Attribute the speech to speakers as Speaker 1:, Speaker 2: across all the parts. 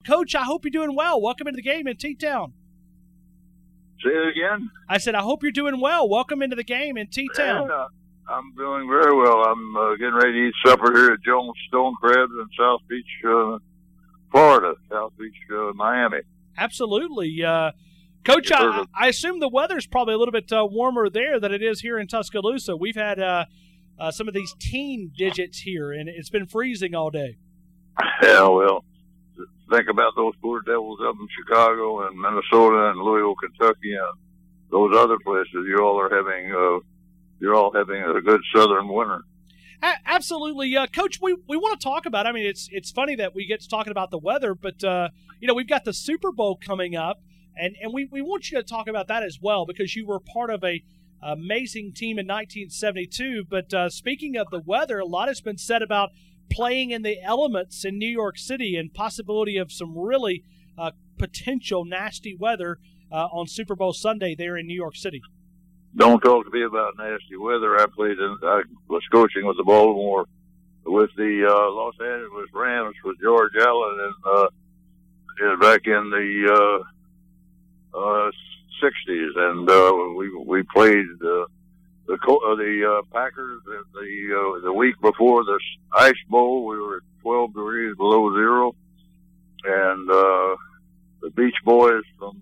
Speaker 1: Coach, I hope you're doing well. Welcome into the game in T-Town.
Speaker 2: Say it again?
Speaker 1: I said, I hope you're doing well. Welcome into the game in T-Town.
Speaker 2: Yeah, I'm doing very well. I'm getting ready to eat supper here at Jones Stone Crabs in South Beach, Florida, South Beach, Miami.
Speaker 1: Absolutely. Coach, I assume the weather's probably a little bit warmer there than it is here in Tuscaloosa. We've had some of these teen digits here, and it's been freezing all day.
Speaker 2: Yeah, well, think about those poor devils up in Chicago and Minnesota and Louisville, Kentucky, and those other places. You're all having a good southern winter.
Speaker 1: Absolutely, Coach. We want to talk about. I mean, it's funny that we get to talking about the weather, but we've got the Super Bowl coming up, and we want you to talk about that as well because you were part of a amazing team in 1972. But speaking of the weather, a lot has been said about playing in the elements in New York City and possibility of some really potential nasty weather on Super Bowl Sunday there in New York City.
Speaker 2: Don't talk to me about nasty weather. I was coaching with the Baltimore, with the Los Angeles Rams with George Allen and back in the 60s, and we played the Packers the week before the Ice Bowl. We were at 12 degrees below zero, and the Beach Boys from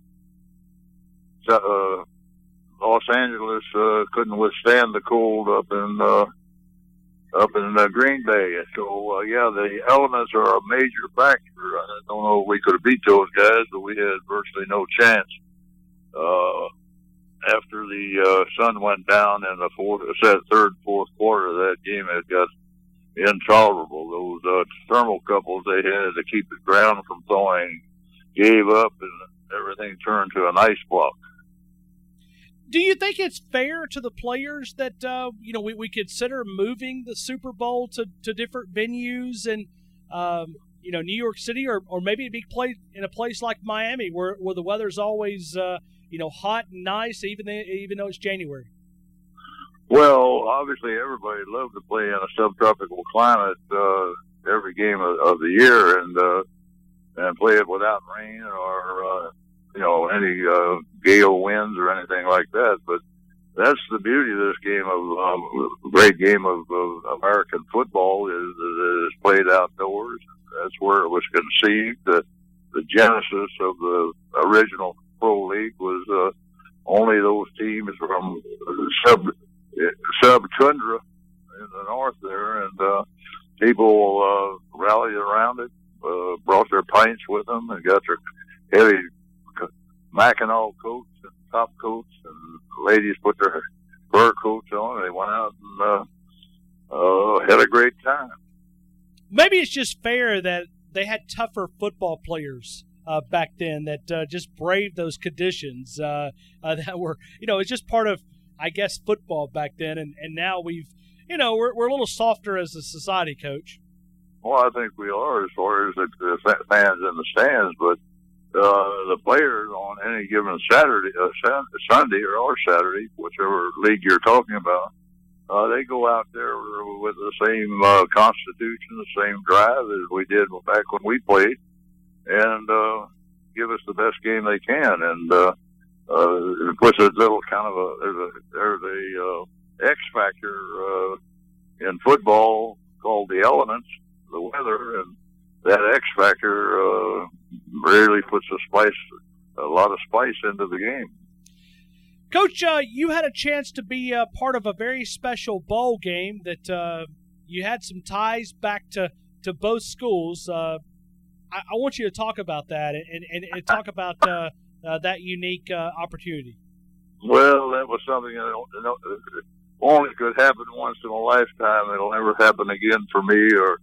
Speaker 2: Los Angeles couldn't withstand the cold up in Green Bay. So the elements are a major factor. I don't know if we could have beat those guys, but we had virtually no chance. After the sun went down in the third, fourth quarter, that game had got intolerable. Those thermocouples they had to keep the ground from thawing gave up, and everything turned to an ice block.
Speaker 1: Do you think it's fair to the players that we consider moving the Super Bowl to different venues and New York City, or maybe it'd be played in a place like Miami where the weather's always hot and nice, even though it's January?
Speaker 2: Well, obviously everybody loves to play in a subtropical climate every game of the year, and play it without rain or any gale winds or anything like that. But that's the beauty of this game great game of American football is that it's played outdoors. That's where it was conceived. The genesis of the original Pro League was only those teams from sub-tundra in the north there, and people rallied around it, brought their pints with them, and got their heavy Mackinac coats and top coats, and ladies put their fur coats on, and they went out and had a great time.
Speaker 1: Maybe it's just fair that they had tougher football players back then that just braved those conditions that were, it's just part of, I guess, football back then. And now we're a little softer as a society, Coach.
Speaker 2: Well, I think we are as far as the fans in the stands, but the players on any given Sunday or Saturday, whichever league you're talking about, they go out there with the same constitution, the same drive as we did back when we played, and give us the best game they can. And it puts a little kind of there's a X factor in football called the elements, the weather, and that X factor really puts a lot of spice into the game.
Speaker 1: Coach, you had a chance to be a part of a very special bowl game that you had some ties back to both schools. I want you to talk about that and talk about that unique opportunity.
Speaker 2: Well, that was something that only could happen once in a lifetime. It'll never happen again for me, or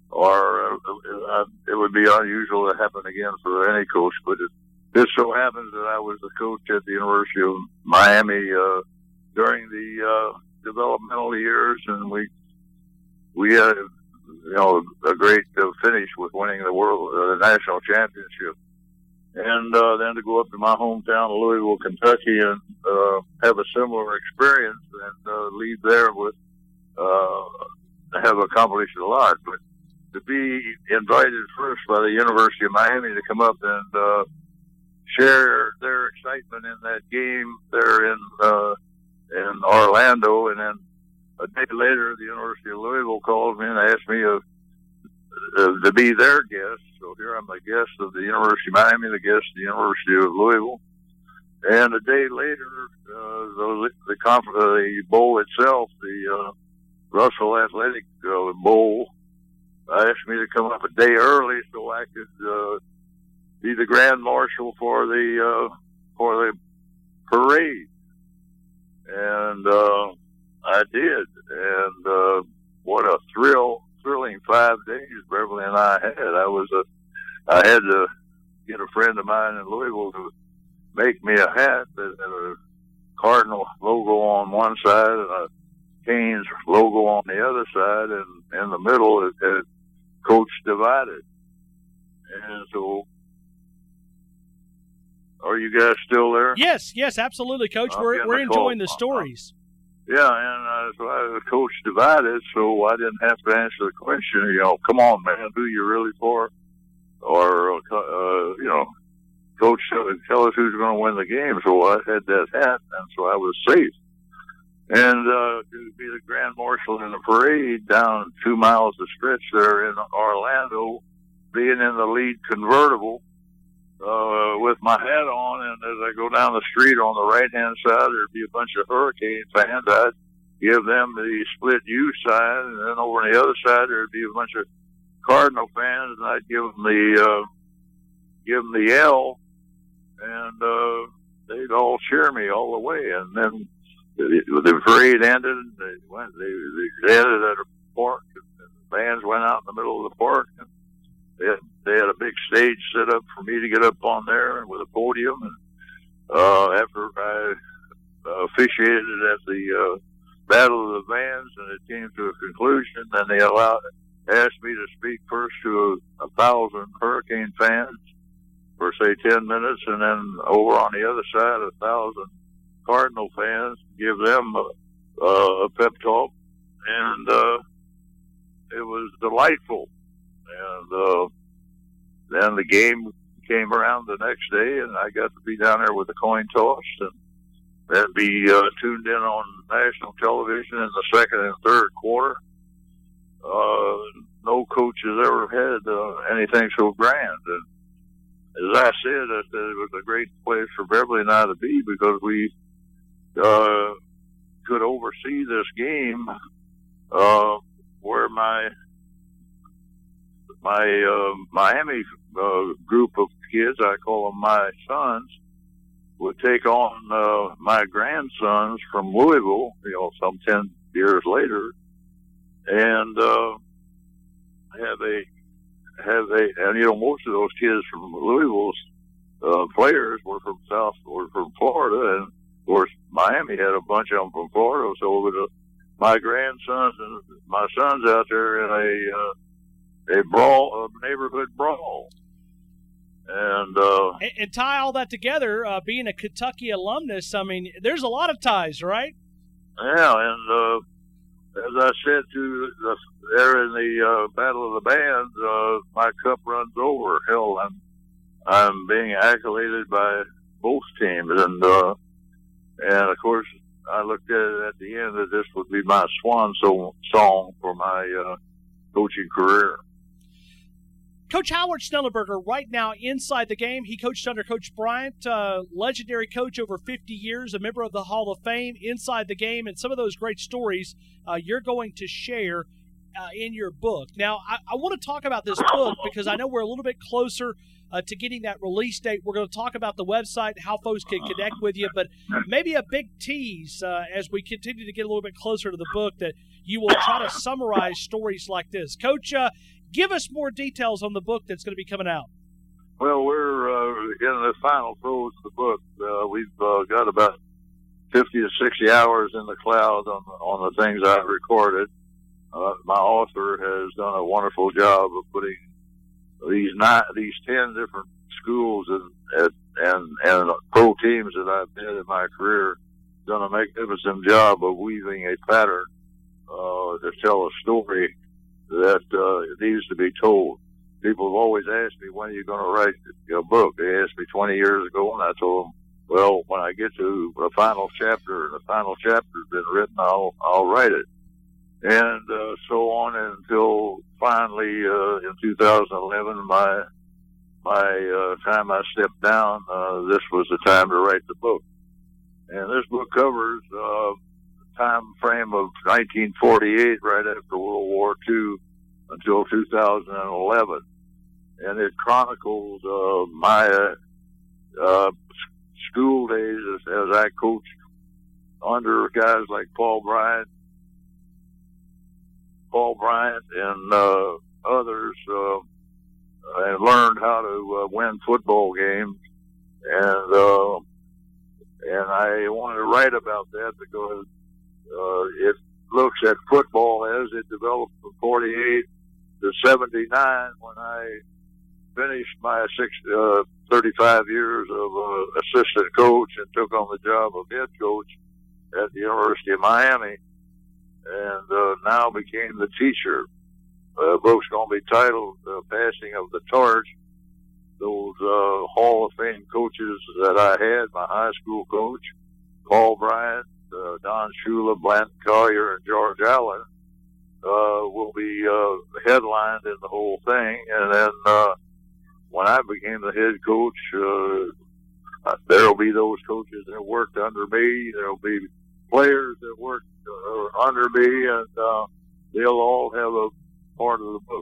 Speaker 2: it would be unusual to happen again for any coach. But this so happens that I was the coach at the University of Miami during the developmental years, and we had a great finish with winning the national championship. And then to go up to my hometown of Louisville, Kentucky, and have a similar experience and leave there with have accomplished a lot. But to be invited first by the University of Miami to come up and share their excitement in that game there in Orlando, and then a day later, the University of Louisville called me and asked me to be their guest. So here I'm a guest of the University of Miami, the guest of the University of Louisville. And a day later, the bowl itself, the Russell Athletic Bowl, asked me to come up a day early so I could be the grand marshal for the parade. And I did, and what a thrilling 5 days Beverly and I had. I had to get a friend of mine in Louisville to make me a hat that had a Cardinal logo on one side and a Canes logo on the other side, and in the middle it had Coach Divided. And so, are you guys still there?
Speaker 1: Yes, absolutely, Coach. We're enjoying the stories.
Speaker 2: Yeah, and so I was Coach Divided, so I didn't have to answer the question, come on, man, who you really for? Or, Coach, tell us who's going to win the game. So I had that hat, and so I was safe. And to be the grand marshal in the parade down 2 miles of stretch there in Orlando, being in the lead convertible, with my hat on, and as I go down the street on the right-hand side, there'd be a bunch of Hurricane fans. I'd give them the split U sign, and then over on the other side, there'd be a bunch of Cardinal fans, and I'd give them the L, and they'd all cheer me all the way. And then the parade ended, and they ended at a park, and the bands went out in the middle of the park, and they had a big stage set up for me to get up on there with a podium. And after I officiated at the Battle of the Bands, and it came to a conclusion, then they asked me to speak first to 1,000 Hurricane fans for, say, 10 minutes, and then over on the other side, 1,000 Cardinal fans, give them a pep talk. And it was delightful. And then the game came around the next day, and I got to be down there with the coin toss, and then be tuned in on national television in the second and third quarter. No coach has ever had anything so grand. And as I said, it was a great place for Beverly and I to be, because we could oversee this game where my Miami group of kids, I call them my sons, would take on my grandsons from Louisville, some 10 years later, and most of those kids from Louisville's players were from Florida, and of course Miami had a bunch of them from Florida. So my grandsons and my sons out there in a neighborhood brawl.
Speaker 1: And tie all that together, being a Kentucky alumnus, I mean, there's a lot of ties, right?
Speaker 2: Yeah, and as I said there in the Battle of the Bands, my cup runs over. Hell, I'm being accoladed by both teams, and of course I looked at it at the end that this would be my swan song for my coaching career.
Speaker 1: Coach Howard Schnellenberger, right now inside the game. He coached under Coach Bryant, legendary coach over 50 years, a member of the Hall of Fame, inside the game, and some of those great stories you're going to share in your book. Now, I want to talk about this book because I know we're a little bit closer to getting that release date. We're going to talk about the website, how folks can connect with you, but maybe a big tease as we continue to get a little bit closer to the book that you will try to summarize stories like this. Coach, give us more details on the book that's going to be coming out.
Speaker 2: Well, we're in the final throes of the book. We've got about 50 to 60 hours in the cloud on the things I've recorded. My author has done a wonderful job of putting these 10 different schools and pro teams that I've been in my career. Done a magnificent job of weaving a pattern to tell a story that it needs to be told. People have always asked me, when are you going to write a book? They asked me 20 years ago, and I told them, well, when I get to the final chapter, and the final chapter's been written, I'll write it. And so on until finally in 2011, my time I stepped down, this was the time to write the book. And this book covers the time frame of 1948, right after World War II, until 2011. And it chronicles my school days as I coached under guys like Paul Bryant and others, and learned how to win football games. And I wanted to write about that because it looks at football as it developed from 48 to 79, when I finished my 35 years of assistant coach and took on the job of head coach at the University of Miami, and now became the teacher. The book's going to be titled Passing of the Torch. Those Hall of Fame coaches that I had, my high school coach, Paul Bryant, Don Shula, Blanton Collier, and George Allen, will be headlined in the whole thing. And then when I became the head coach, there'll be those coaches that worked under me. There'll be players that worked under me, and they'll all have a part of the book.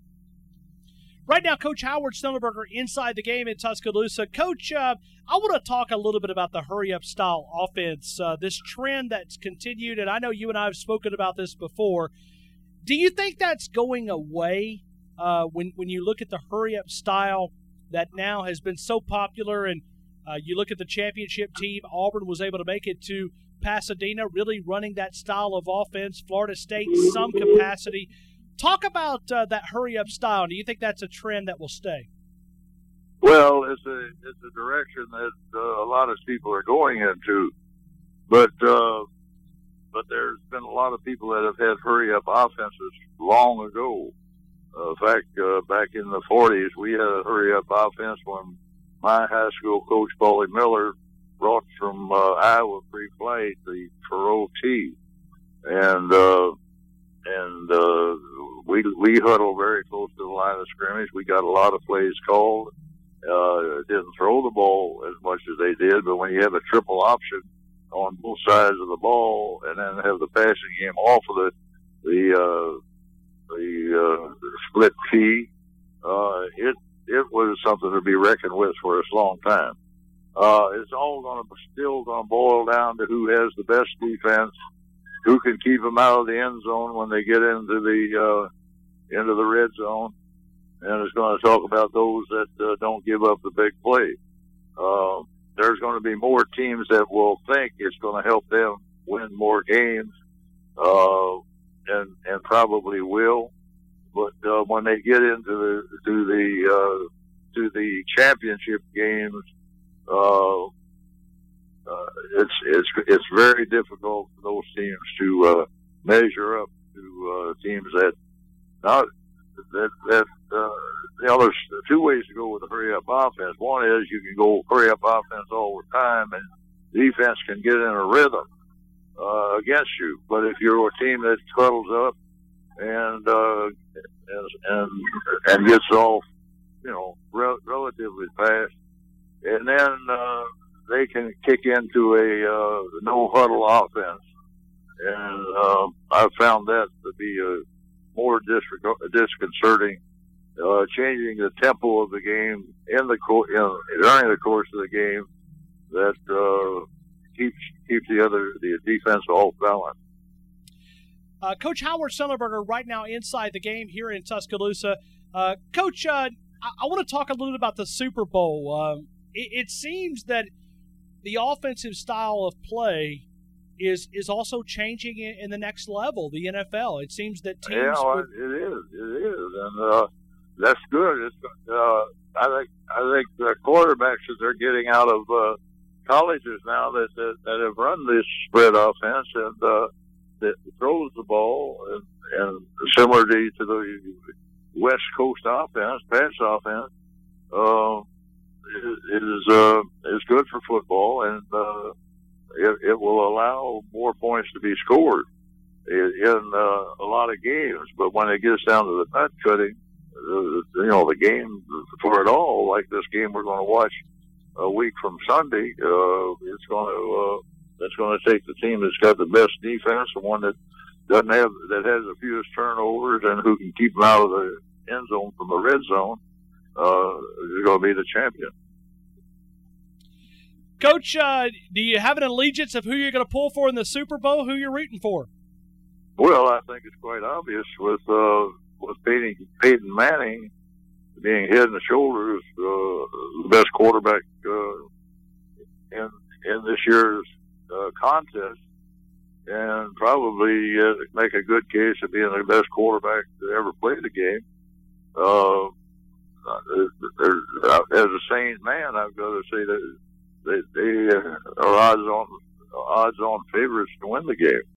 Speaker 1: Right now, Coach Howard Schnellenberger inside the game in Tuscaloosa. Coach, I want to talk a little bit about the hurry-up style offense, this trend that's continued, and I know you and I have spoken about this before. Do you think that's going away when you look at the hurry-up style that now has been so popular, and you look at the championship team, Auburn was able to make it to Pasadena, really running that style of offense, Florida State, some capacity. Talk about that hurry-up style. Do you think that's a trend that will stay?
Speaker 2: Well, it's a direction that a lot of people are going into, but there's been a lot of people that have had hurry-up offenses long ago. In fact, back in the 40s, we had a hurry-up offense when my high school coach, Paulie Miller, brought from Iowa Free Flight the Faroe T, and we huddled very close to the line of scrimmage. We got a lot of plays called. Didn't throw the ball as much as they did, but when you have a triple option on both sides of the ball, and then have the passing game off of the split T, it was something to be reckoned with for a long time. It's all still going to boil down to who has the best defense, who can keep them out of the end zone when they get into the red zone, and it's going to talk about those that don't give up the big play. There's going to be more teams that will think it's going to help them win more games, and probably will. But when they get into the championship games, it's very difficult for those teams to measure up to teams that there's two ways to go with a hurry up offense. One is you can go hurry up offense all the time, and defense can get in a rhythm against you. But if you're a team that huddles up and gets off, relatively fast, and then they can kick into a no huddle offense, and I've found that to be more disconcerting. Changing the tempo of the game during the course of the game that keeps the defense off balance.
Speaker 1: Coach Howard Schnellenberger right now inside the game here in Tuscaloosa. Coach, I want to talk a little bit about the Super Bowl. It seems that the offensive style of play is also changing in the next level, the NFL. It seems that teams...
Speaker 2: Yeah, it is. And that's good. I think the quarterbacks that they're getting out of colleges now that have run this spread offense, and that throws the ball, and similar to the West Coast offense, pass offense, is good for football, and it will allow more points to be scored in a lot of games. But when it gets down to the nut cutting, the game for it all, like this game we're going to watch a week from Sunday, it's going to take the team that's got the best defense, the one that has the fewest turnovers, and who can keep them out of the end zone from the red zone, is going to be the champion.
Speaker 1: Coach, do you have an allegiance of who you're going to pull for in the Super Bowl? Who you're rooting for?
Speaker 2: Well, I think it's quite obvious with Peyton Manning being head and shoulders the best quarterback in this year's contest, and probably make a good case of being the best quarterback to ever play the game. As a sane man, I've got to say that they are odds-on favorites to win the game.